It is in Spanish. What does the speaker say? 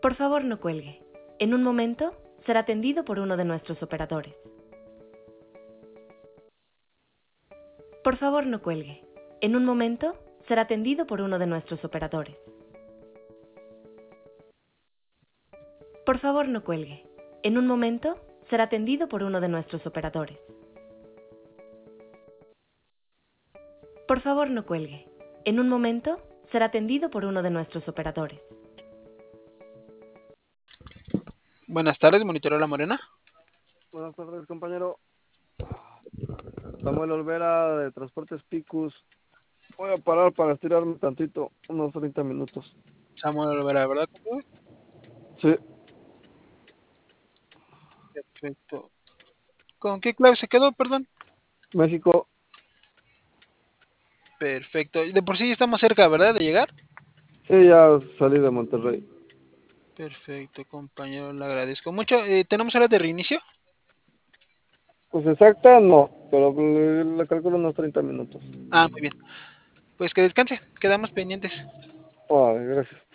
Por favor, no cuelgue. En un momento será atendido por uno de nuestros operadores. Por favor, no cuelgue. En un momento será atendido por uno de nuestros operadores. Por favor, no cuelgue. En un momento será atendido por uno de nuestros operadores. Por favor, no cuelgue. En un momento será atendido por uno de nuestros operadores. Buenas tardes, monitoreo La Morena. Buenas tardes, compañero. Samuel Olvera, de Transportes Picus. Voy a parar para estirarme tantito, unos 30 minutos. Samuel Olvera, ¿verdad? Sí, Perfecto. ¿Con qué clave se quedó, perdón? México. Perfecto. De por sí estamos cerca, ¿verdad? De llegar. Sí, ya salí de Monterrey. Perfecto, compañero, le agradezco mucho. ¿Tenemos hora de reinicio? Pues exacta no, pero le calculo unos 30 minutos. Ah, muy bien. Pues que descanse, quedamos pendientes. Gracias.